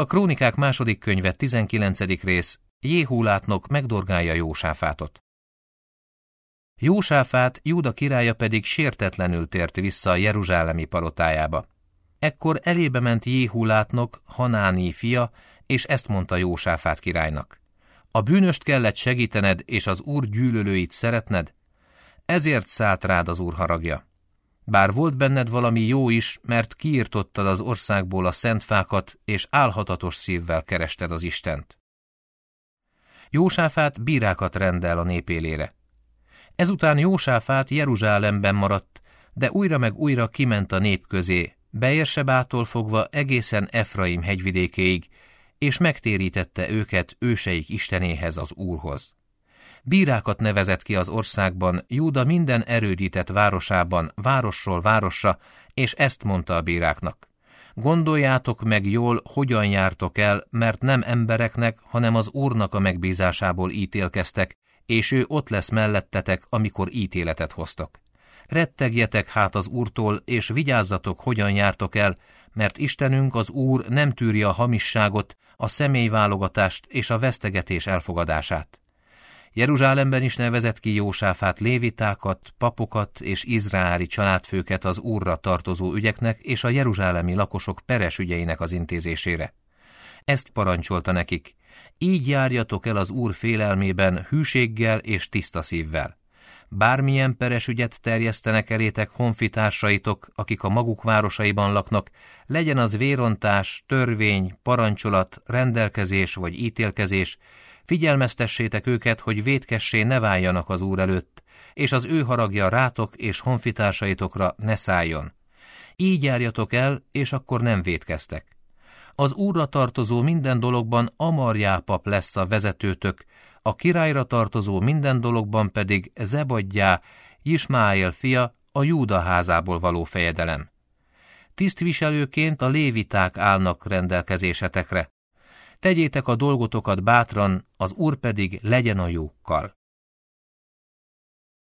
A Krónikák második könyve 19. rész. Jéhú látnok megdorgálja Jósáfátot. Jósáfát, Júda királya pedig sértetlenül tért vissza a jeruzsálemi palotájába. Ekkor elébe ment Jéhú látnok, Hanáni fia, és ezt mondta Jósáfát királynak. A bűnöst kellett segítened, és az Úr gyűlölőit szeretned? Ezért szállt rád az Úr haragja. Bár volt benned valami jó is, mert kiirtottad az országból a szent fákat, és álhatatos szívvel kerested az Istent. Jósáfát bírákat rendel a nép élére. Ezután Jósáfát Jeruzsálemben maradt, de újra meg újra kiment a nép közé, Beérsebától fogva egészen Efraim hegyvidékéig, és megtérítette őket őseik Istenéhez, az Úrhoz. Bírákat nevezett ki az országban, Júda minden erődített városában, városról városra, és ezt mondta a bíráknak. Gondoljátok meg jól, hogyan jártok el, mert nem embereknek, hanem az Úrnak a megbízásából ítélkeztek, és ő ott lesz mellettetek, amikor ítéletet hoztok. Rettegjetek hát az Úrtól, és vigyázzatok, hogyan jártok el, mert Istenünk az Úr nem tűri a hamisságot, a személyválogatást és a vesztegetés elfogadását. Jeruzsálemben is nevezett ki Jósáfát lévitákat, papokat és izraeli családfőket az Úrra tartozó ügyeknek és a jeruzsálemi lakosok peres ügyeinek az intézésére. Ezt parancsolta nekik: így járjatok el az Úr félelmében, hűséggel és tiszta szívvel. Bármilyen peres ügyet terjesztenek elétek honfitársaitok, akik a maguk városaiban laknak, legyen az vérontás, törvény, parancsolat, rendelkezés vagy ítélkezés, figyelmeztessétek őket, hogy vétkessé ne váljanak az Úr előtt, és az ő haragja rátok és honfitársaitokra ne szálljon. Így járjatok el, és akkor nem vétkeztek. Az Úrra tartozó minden dologban Amarjá pap lesz a vezetőtök, a királyra tartozó minden dologban pedig Zebadjá, Ismáel fia, a Júda házából való fejedelem. Tisztviselőként a léviták állnak rendelkezésetekre. Tegyétek a dolgotokat bátran, az Úr pedig legyen a jókkal.